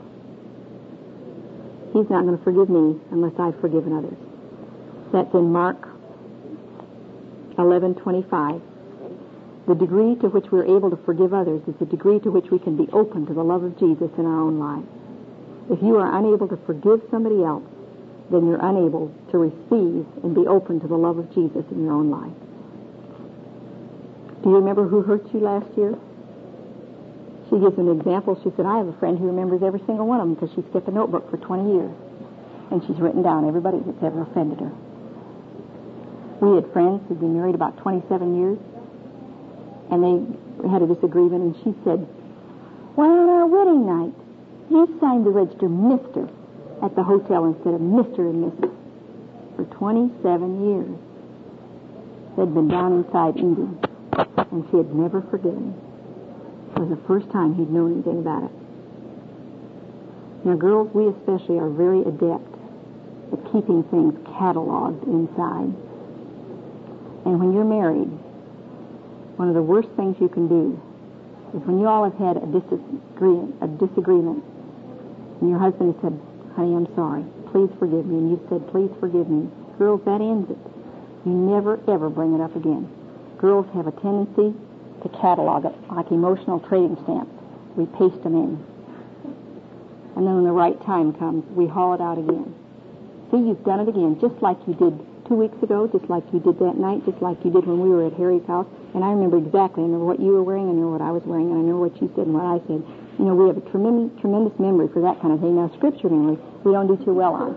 He's not going to forgive me unless I've forgiven others. That's in Mark eleven twenty-five. The degree to which we're able to forgive others is the degree to which we can be open to the love of Jesus in our own lives. If you are unable to forgive somebody else, then you're unable to receive and be open to the love of Jesus in your own life. Do you remember who hurt you last year? She gives an example. She said, I have a friend who remembers every single one of them because she's kept a notebook for twenty years. And she's written down everybody that's ever offended her. We had friends who'd been married about twenty-seven years, and they had a disagreement, and she said, well, on our wedding night, you signed the register Mister at the hotel instead of Mister and Missus For twenty-seven years. They'd been down inside eating, and she had never forgiven him. It was the first time he'd known anything about it. Now, girls, we especially are very adept at keeping things cataloged inside. And when you're married, one of the worst things you can do is when you all have had a disagreement, a disagreement, and your husband has said, honey, I'm sorry, please forgive me, and you've said, please forgive me. Girls, that ends it. You never, ever bring it up again. Girls have a tendency to catalog it like emotional trading stamps. We paste them in. And then when the right time comes, we haul it out again. See, you've done it again, just like you did two weeks ago, just like you did that night, just like you did when we were at Harry's house. And I remember exactly. I remember what you were wearing, I remember what I was wearing, and I remember what you said and what I said. You know, we have a tremendous, tremendous memory for that kind of thing. Now, scripture memory, we don't do too well on.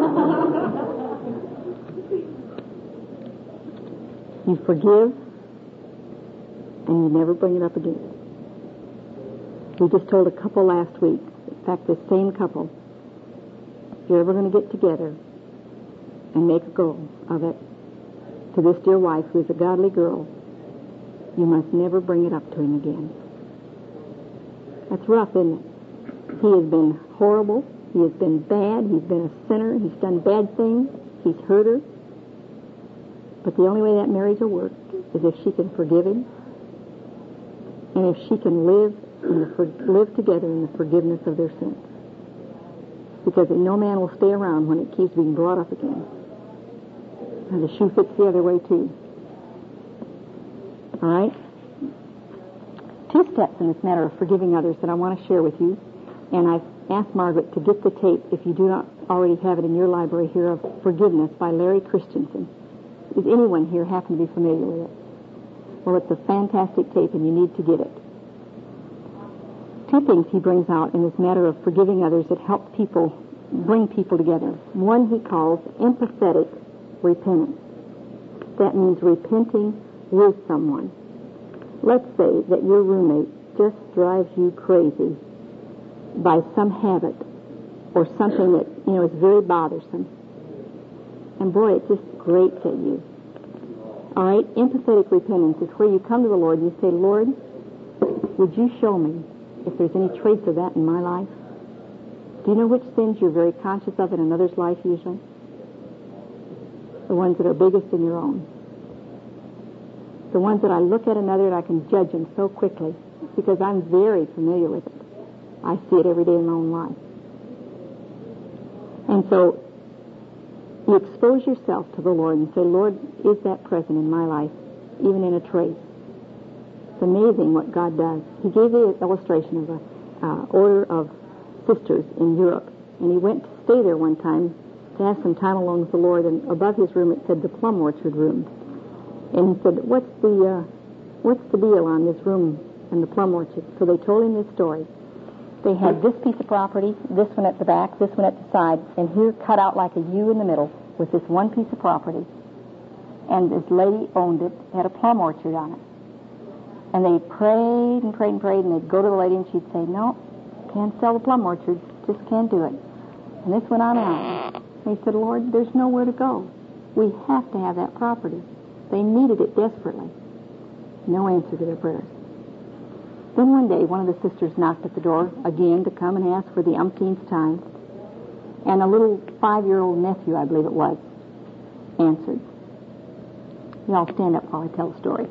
You forgive, and you never bring it up again. We just told a couple last week, in fact, this same couple, if you're ever going to get together and make a go of it, to this dear wife who is a godly girl, you must never bring it up to him again. That's rough, isn't it? He has been horrible. He has been bad. He's been a sinner. He's done bad things. He's hurt her. But the only way that marriage will work is if she can forgive him, and if she can live in the for, live together in the forgiveness of their sins. Because no man will stay around when it keeps being brought up again. And the shoe fits the other way, too. All right? Two steps in this matter of forgiving others that I want to share with you. And I've asked Margaret to get the tape, if you do not already have it in your library here, of Forgiveness by Larry Christensen. Does anyone here happen to be familiar with it? Well, it's a fantastic tape, and you need to get it. Two things he brings out in this matter of forgiving others that help people, bring people together. One he calls empathetic repentance. That means repenting with someone. Let's say that your roommate just drives you crazy by some habit or something that, you know, is very bothersome. And boy, it just grates at you. All right, empathetic repentance is where you come to the Lord and you say, Lord, would you show me if there's any trace of that in my life? Do you know which sins you're very conscious of in another's life usually? The ones that are biggest in your own. The ones that I look at another and I can judge them so quickly because I'm very familiar with it. I see it every day in my own life. And so you expose yourself to the Lord and say, Lord, is that present in my life, even in a trace? It's amazing what God does. He gave the illustration of a uh, order of sisters in Europe, and he went to stay there one time to have some time alone with the Lord, and above his room it said the plum orchard room. And he said, what's the uh, what's the deal on this room and the plum orchard? So they told him this story. They had this piece of property, this one at the back, this one at the side, and here cut out like a U in the middle with this one piece of property. And this lady owned it, had a plum orchard on it. And they prayed and prayed and prayed, and they'd go to the lady and she'd say, no, can't sell the plum orchard, just can't do it. And this went on and on. They said, Lord, there's nowhere to go. We have to have that property. They needed it desperately. No answer to their prayers. Then one day, one of the sisters knocked at the door again to come and ask for the umpteenth time. And a little five-year-old nephew, I believe it was, answered. Y'all stand up while I tell the story.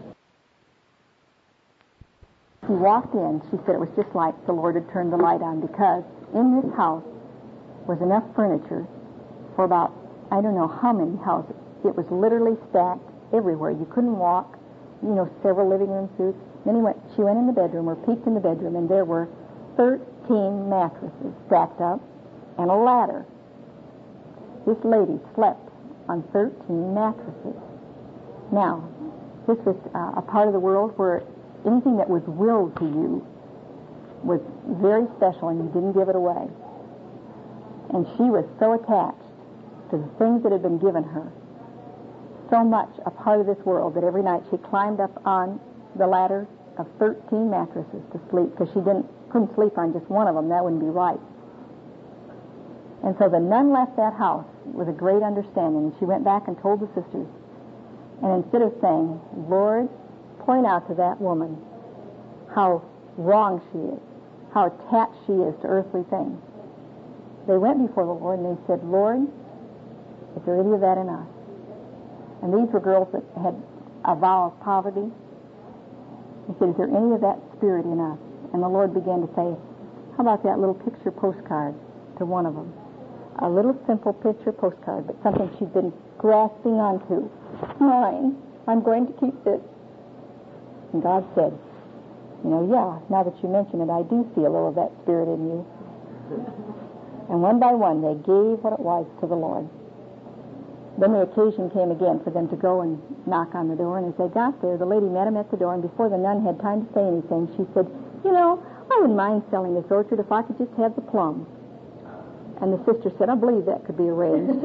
She walked in. She said it was just like the Lord had turned the light on, because in this house was enough furniture for about, I don't know how many houses. It was literally stacked everywhere. You couldn't walk, you know, several living room suites. Then he went, she went in the bedroom, or peeked in the bedroom, and there were thirteen mattresses stacked up and a ladder. This lady slept on thirteen mattresses. Now, this was uh, a part of the world where anything that was willed to you was very special, and you didn't give it away. And she was so attached to the things that had been given her, so much a part of this world, that every night she climbed up on the ladder of thirteen mattresses to sleep, because she didn't couldn't sleep on just one of them. That wouldn't be right. And so the nun left that house with a great understanding. She went back and told the sisters. And instead of saying, Lord, point out to that woman how wrong she is, how attached she is to earthly things, they went before the Lord and they said, Lord, is there any of that in us? And these were girls that had a vow of poverty. He said, is there any of that spirit in us? And the Lord began to say, how about that little picture postcard to one of them? A little simple picture postcard, but something she'd been grasping onto. Mine. I'm going to keep this. And God said, you know, yeah, now that you mention it, I do see a little of that spirit in you. And one by one, they gave what it was to the Lord. Then the occasion came again for them to go and knock on the door. And as they got there, the lady met them at the door. And before the nun had time to say anything, she said, you know, I wouldn't mind selling this orchard if I could just have the plums. And the sister said, I believe that could be arranged.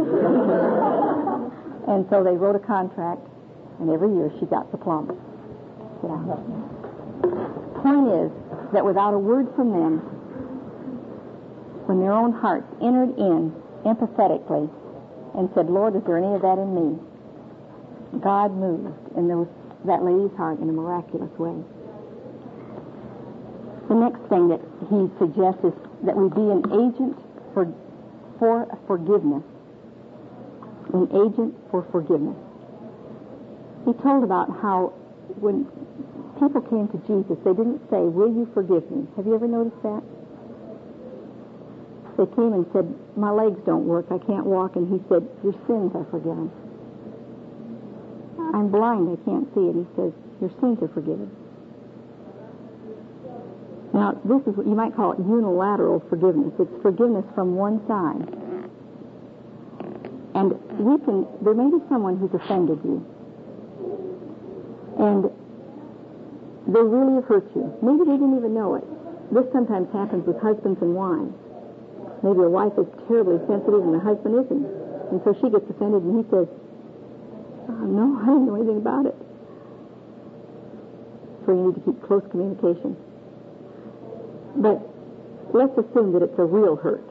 And so they wrote a contract, and every year she got the plums. Yeah. Point is that without a word from them, when their own hearts entered in empathetically and said, Lord, is there any of that in me? God moved in those, that lady's heart in a miraculous way. The next thing that he suggests is that we be an agent for, for forgiveness. An agent for forgiveness. He told about how when people came to Jesus, they didn't say, will you forgive me? Have you ever noticed that? They came and said, my legs don't work, I can't walk. And he said, your sins are forgiven. I'm blind, I can't see it. He says, your sins are forgiven. Now, this is what you might call it unilateral forgiveness. It's forgiveness from one side. And we can, there may be someone who's offended you. And they really have hurt you. Maybe they didn't even know it. This sometimes happens with husbands and wives. Maybe a wife is terribly sensitive and the husband isn't. And so she gets offended and he says, oh, no, I didn't know anything about it. So you need to keep close communication. But let's assume that it's a real hurt.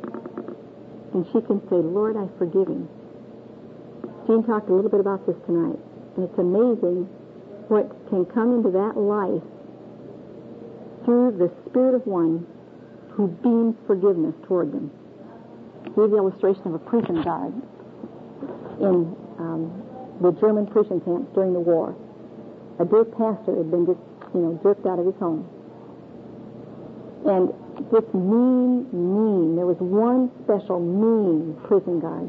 And she can say, Lord, I forgive him. Jean talked a little bit about this tonight. And it's amazing what can come into that life through the spirit of one who beams forgiveness toward them. Here's the illustration of a prison guard in um, the German prison camps during the war. A dear pastor had been just, you know, jerked out of his home. And this mean, mean, there was one special mean prison guard.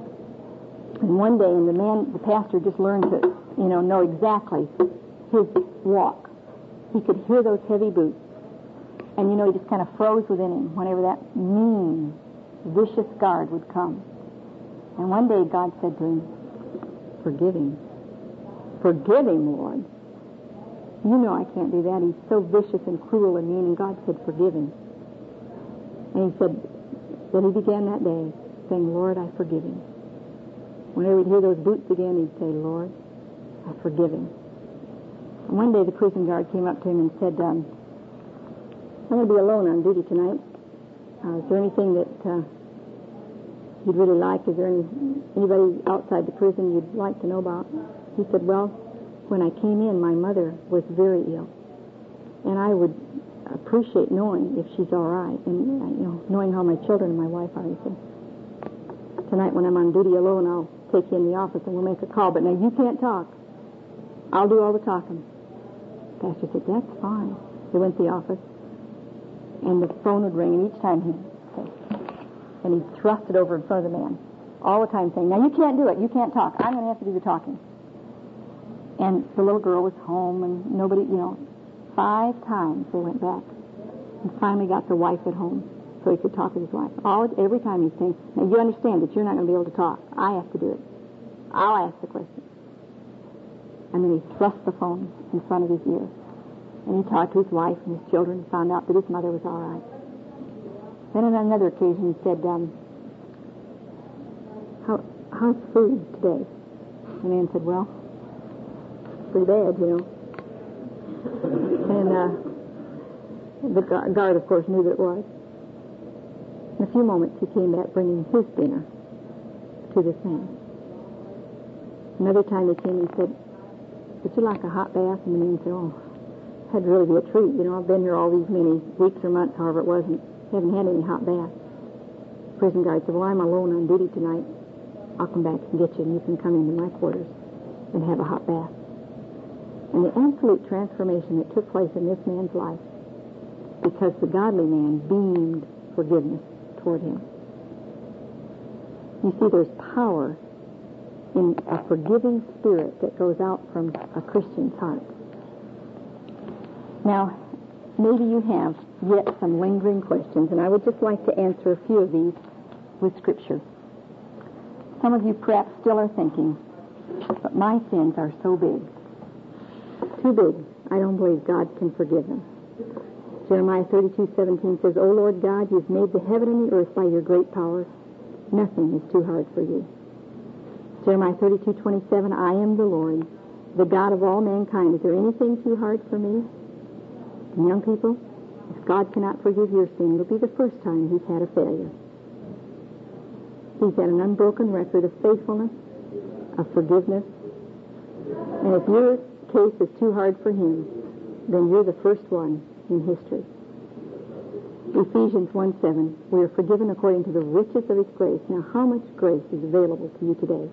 And one day, and the man, the pastor just learned to, you know, know exactly his walk. He could hear those heavy boots. And, you know, he just kind of froze within him whenever that mean, vicious guard would come. And one day God said to him, forgive him. Forgive him, Lord. You know I can't do that. He's so vicious and cruel and mean. And God said, forgive him. And he said, then he began that day saying, Lord, I forgive him. Whenever he'd hear those boots again, he'd say, Lord, I forgive him. And one day the prison guard came up to him and said, um, I'm going to be alone on duty tonight. Uh, is there anything that uh, you'd really like? Is there any, anybody outside the prison you'd like to know about? He said, well, when I came in, my mother was very ill. And I would appreciate knowing if she's all right. And, you know, knowing how my children and my wife are. He said, tonight when I'm on duty alone, I'll take you in the office and we'll make a call. But now you can't talk. I'll do all the talking. The pastor said, that's fine. They went to the office. And the phone would ring, and each time he'd say, and he'd thrust it over in front of the man, all the time saying, now you can't do it, you can't talk, I'm going to have to do the talking. And the little girl was home, and nobody, you know, five times they went back, and finally got the wife at home, so he could talk with his wife. All every time he's saying, now you understand that you're not going to be able to talk, I have to do it, I'll ask the question. And then he thrust the phone in front of his ear. And he talked to his wife and his children and found out that his mother was all right. Then on another occasion he said, um, How, how's food today? The man said, well, pretty bad, you know. And uh, the guard, of course, knew that it was. In a few moments he came back bringing his dinner to this man. Another time he came and said, would you like a hot bath? And the man said, oh, had to really be a treat. You know, I've been here all these many weeks or months, however it was, and haven't had any hot bath. Prison guard said, well, I'm alone on duty tonight. I'll come back and get you, and you can come into my quarters and have a hot bath. And the absolute transformation that took place in this man's life, because the godly man beamed forgiveness toward him. You see, there's power in a forgiving spirit that goes out from a Christian's heart. Now, maybe you have yet some lingering questions, and I would just like to answer a few of these with Scripture. Some of you perhaps still are thinking, but my sins are so big. Too big. I don't believe God can forgive them. Jeremiah thirty-two seventeen says, O Lord God, you've made the heaven and the earth by your great power. Nothing is too hard for you. Jeremiah thirty-two twenty-seven, I am the Lord, the God of all mankind. Is there anything too hard for me? And young people, if God cannot forgive your sin, it'll be the first time he's had a failure. He's had an unbroken record of faithfulness, of forgiveness. And if your case is too hard for him, then you're the first one in history. Ephesians one seven, we are forgiven according to the riches of his grace. Now, how much grace is available to you today?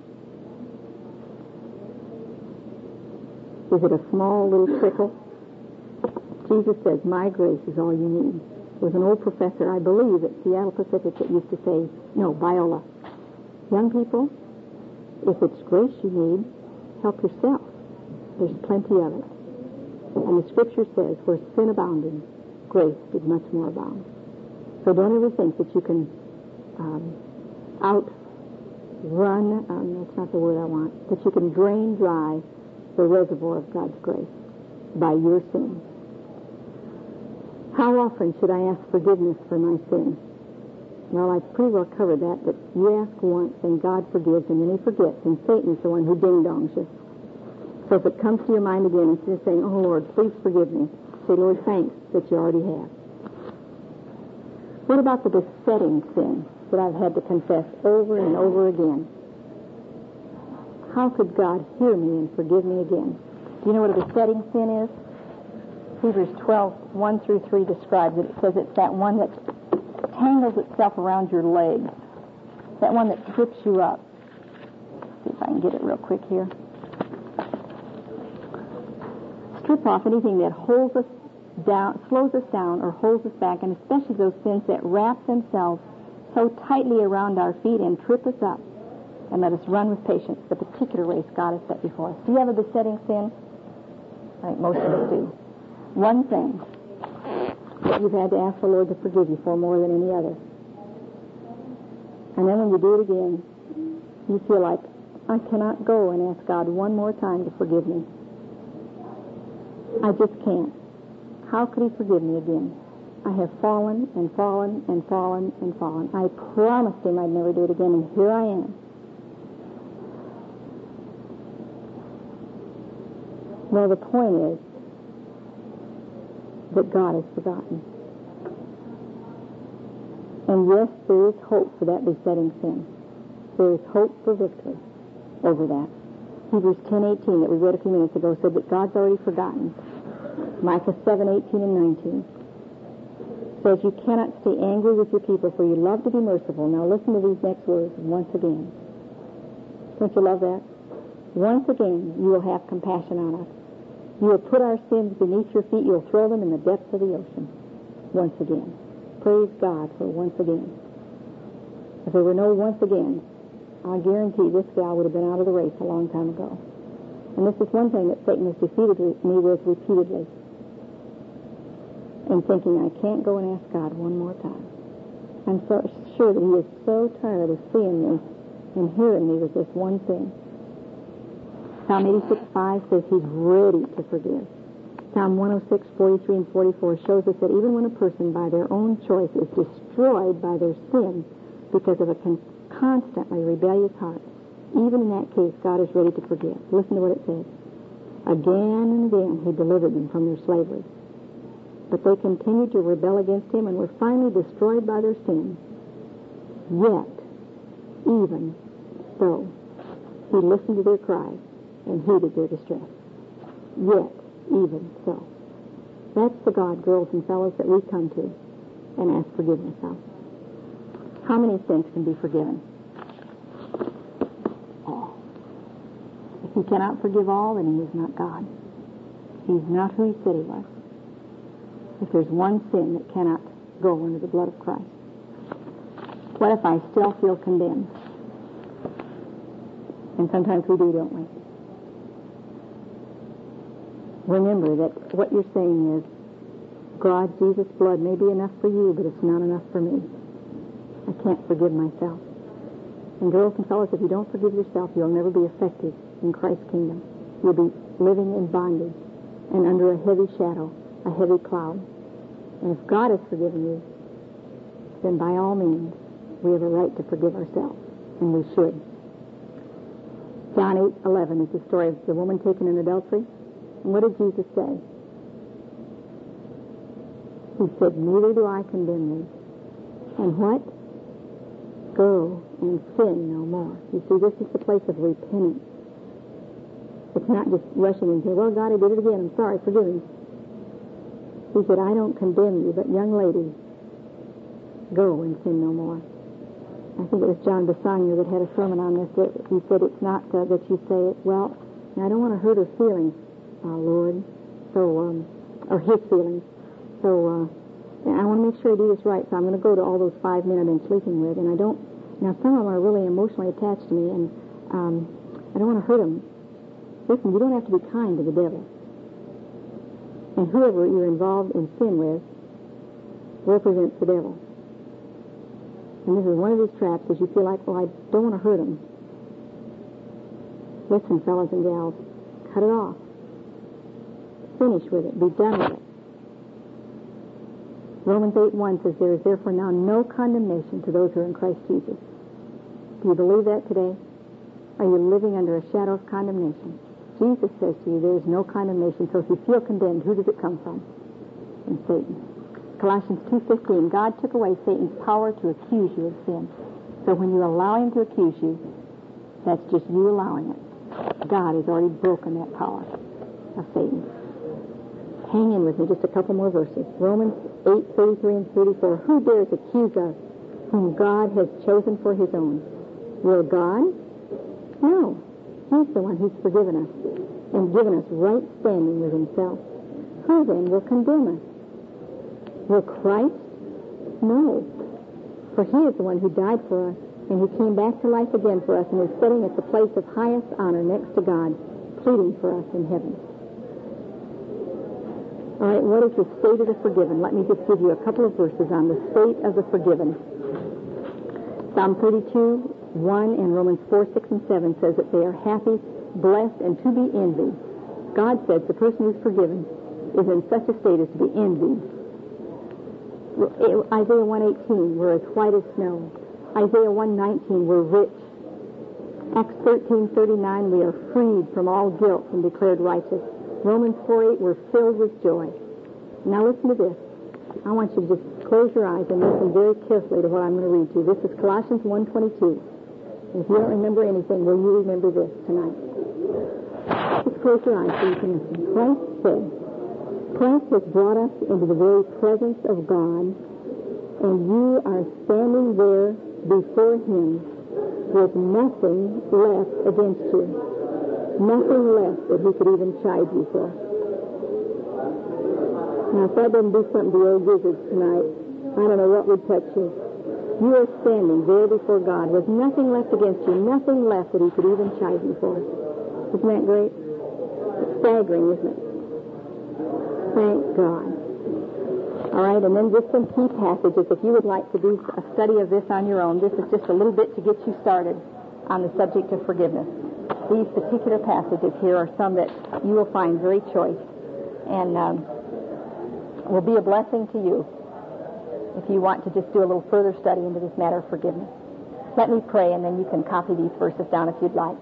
Is it a small little trickle? Jesus says, my grace is all you need. There was an old professor, I believe, at Seattle Pacific that used to say, no, Biola, young people, if it's grace you need, help yourself. There's plenty of it. And the Scripture says, where sin abounded, grace did much more abound. So don't ever think that you can um, outrun, um, that's not the word I want, that you can drain dry the reservoir of God's grace. by your sins. How often should I ask forgiveness for my sins? Well, I've pretty well covered that, but you ask once and God forgives and then he forgets, and Satan's the one who ding-dongs you. So if it comes to your mind again, instead of saying, oh Lord, please forgive me, say, Lord, thanks that you already have. What about the besetting sin that I've had to confess over and over again? How could God hear me and forgive me again? Do you know what a besetting sin is? Hebrews twelve, one through three describes it. It says it's that one that tangles itself around your legs. That one that trips you up. Let's see if I can get it real quick here. Strip off anything that holds us down, slows us down, or holds us back, and especially those sins that wrap themselves so tightly around our feet and trip us up, and let us run with patience the particular race God has set before us. Do you have a besetting sin? I think most of us do. One thing that you've had to ask the Lord to forgive you for more than any other. And then when you do it again, you feel like, I cannot go and ask God one more time to forgive me. I just can't. How could he forgive me again? I have fallen and fallen and fallen and fallen. I promised him I'd never do it again, and here I am. Well, the point is that God has forgotten. And yes, there is hope for that besetting sin. There is hope for victory over that. Hebrews ten eighteen that we read a few minutes ago said that God's already forgotten. Micah seven eighteen and nineteen says you cannot stay angry with your people, for you love to be merciful. Now listen to these next words once again. Don't you love that? Once again, you will have compassion on us. You will put our sins beneath your feet. You will throw them in the depths of the ocean. Once again. Praise God for once again. If there were no once again, I guarantee this gal would have been out of the race a long time ago. And this is one thing that Satan has defeated me with repeatedly. In thinking I can't go and ask God one more time. I'm so sure that he is so tired of seeing me and hearing me with this one thing. Psalm eighty-six five says he's ready to forgive. Psalm one oh six forty-three and forty-four shows us that even when a person by their own choice is destroyed by their sin because of a con- constantly rebellious heart, even in that case, God is ready to forgive. Listen to what it says. Again and again, he delivered them from their slavery. But they continued to rebel against him and were finally destroyed by their sin. Yet, even so, he listened to their cries and heeded their distress. Yet, even so. That's the God, girls and fellows, that we come to and ask forgiveness of. How many sins can be forgiven? All. If he cannot forgive all, then he is not God. He's not who he said he was. If there's one sin that cannot go under the blood of Christ. What if I still feel condemned? And sometimes we do, don't we? Remember that what you're saying is, God, Jesus' blood may be enough for you, but it's not enough for me. I can't forgive myself. And girls and fellows, if you don't forgive yourself, you'll never be effective in Christ's kingdom. You'll be living in bondage and under a heavy shadow, a heavy cloud. And if God has forgiven you, then by all means, we have a right to forgive ourselves, and we should. John eight eleven is the story of the woman taken in adultery. And what did Jesus say? He said, neither do I condemn thee. And what? Go and sin no more. You see, this is the place of repentance. It's not just rushing and saying, well, God, I did it again. I'm sorry, forgive me. He said, I don't condemn you, but young lady, go and sin no more. I think it was John Bassanio that had a sermon on this. That he said it's not uh, that you say, well, I don't want to hurt her feelings, uh, Lord, so um, or his feelings. So uh, I want to make sure I do this right, so I'm going to go to all those five men I've been sleeping with, and I don't, now some of them are really emotionally attached to me, and um, I don't want to hurt them. Listen, you don't have to be kind to the devil. And whoever you're involved in sin with represents the devil. And this is one of these traps, as you feel like, well, I don't want to hurt him. Listen, fellas and gals, cut it off. finish with it. Be done with it. Romans eight one says, there is therefore now no condemnation to those who are in Christ Jesus. Do you believe that today? Are you living under a shadow of condemnation? Jesus says to you, there is no condemnation. So if you feel condemned, who does it come from? From Satan. Colossians two fifteen, God took away Satan's power to accuse you of sin. So when you allow him to accuse you, that's just you allowing it. God has already broken that power of Satan. Hang in with me just a couple more verses. Romans eight thirty-three and thirty-four. Who dares accuse us whom God has chosen for his own? Will God? No. He's the one who's forgiven us and given us right standing with himself. Who then will condemn us? Will Christ? No. For he is the one who died for us, and he came back to life again for us and is sitting at the place of highest honor next to God, pleading for us in heaven. All right, what is the state of the forgiven? Let me just give you a couple of verses on the state of the forgiven. Psalm thirty-two, one and Romans four, six, and seven says that they are happy, blessed, and to be envied. God says the person who's forgiven is in such a state as to be envied. Isaiah one eighteen, we're as white as snow. Isaiah one nineteen, we're rich. Acts thirteen thirty-nine, we are freed from all guilt and declared righteous. Romans four eight, we're filled with joy. Now listen to this. I want you to just close your eyes and listen very carefully to what I'm going to read to you. This is Colossians one twenty-two. If you don't remember anything, will you remember this tonight? Just close your eyes so you can listen. Christ said, Christ has brought us into the very presence of God, and you are standing there before him with nothing left against you. Nothing left that he could even chide you for. Now, if that doesn't do something to your gizzards tonight, I don't know what would touch you. You are standing there before God with nothing left against you, nothing left that he could even chide you for. Isn't that great? It's staggering, isn't it? Thank God. All right, and then just some key passages. If you would like to do a study of this on your own, this is just a little bit to get you started on the subject of forgiveness. These particular passages here are some that you will find very choice and um, will be a blessing to you if you want to just do a little further study into this matter of forgiveness. Let me pray, and then you can copy these verses down if you'd like.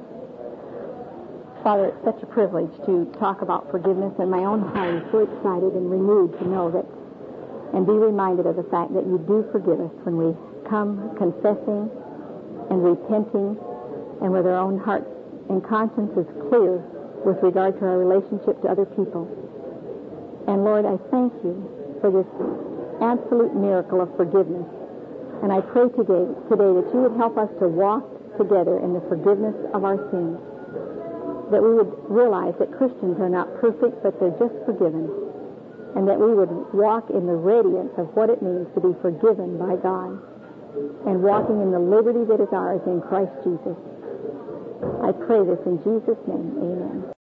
Father, it's such a privilege to talk about forgiveness, and my own heart is so excited and renewed to know that and be reminded of the fact that you do forgive us when we come confessing and repenting and with our own hearts and consciences clear with regard to our relationship to other people. And Lord, I thank you for this absolute miracle of forgiveness. And I pray today, today that you would help us to walk together in the forgiveness of our sins. That we would realize that Christians are not perfect, but they're just forgiven. And that we would walk in the radiance of what it means to be forgiven by God. And walking in the liberty that is ours in Christ Jesus. I pray this in Jesus' name. Amen.